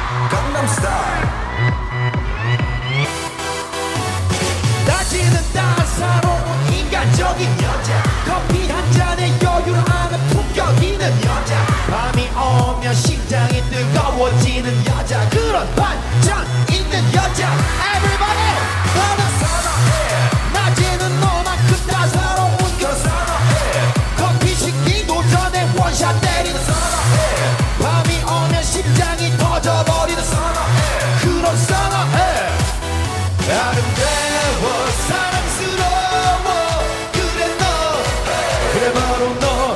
낮에는 따사로운 인간적인 여자, 커피 한 잔에 여유를 아는 품격 있는 여자, 밤이 오면 심장이 뜨거워지는 여자, 그런 반전 있는 여자. Everybody 너는 선호해. 낮에는 너만큼 따사로운 그 선호해. 커피 식기도 전에 원샷 때리는 선호해. 밤이 오면 심장이 터져버리는 선호해. 그런 선호해. 아름다워 사랑스러워 그래 너, 그래 바로 너.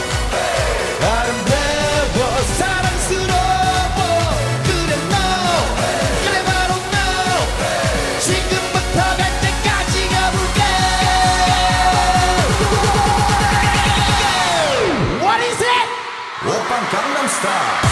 아름다워 사랑스러워 그래 너, 그래 바로 너. 지금부터 갈 때까지 가볼게. What is it? 오빤 강남스타일.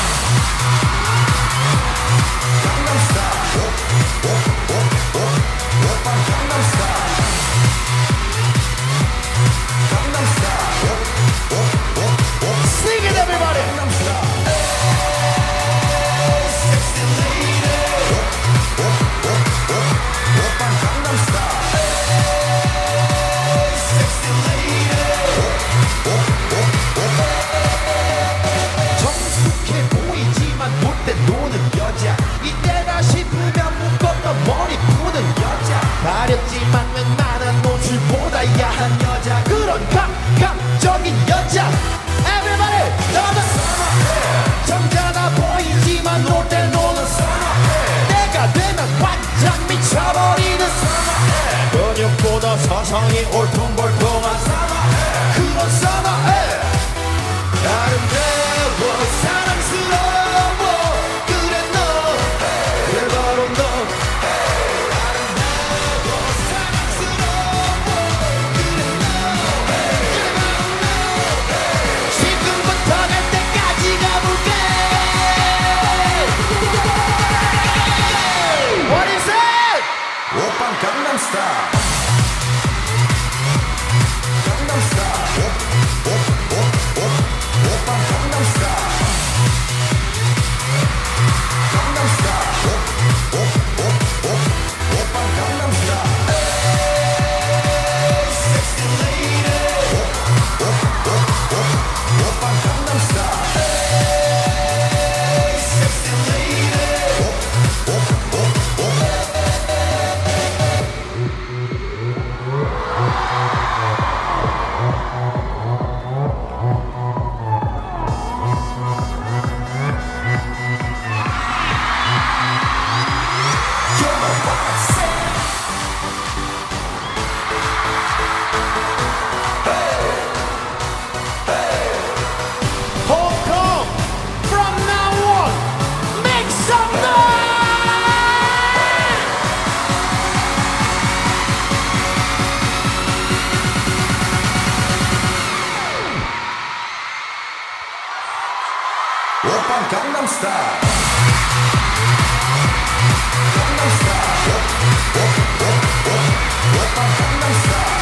Sing it everybody. 정숙해 보이지만 못된 노는 여자, 이때가 싶으면 묶었던 머리 푸는 여자, 가렸지만 웬만한 노출보다 야한 여자, 그런 감각적인 여자. Everybody 너는 선호해. 정자나 보이지만 놀 때 노는 선호해. 내가 되면 완전 미쳐버리는 선호해. 근육보다 서서히 올통벌통한 선호해. 그런 선호해. 아름다워 사랑스러워 그래 너, 그래 바로 너. 아름다워 사랑스러워 그래 너, 그래 바로 너. 지금부터 갈 때까지 가볼게. What is it? 오빤 강남스타일. Hong Kong, from now on, make some noise! 오빤 강남스타일. 오빤 강남스타일.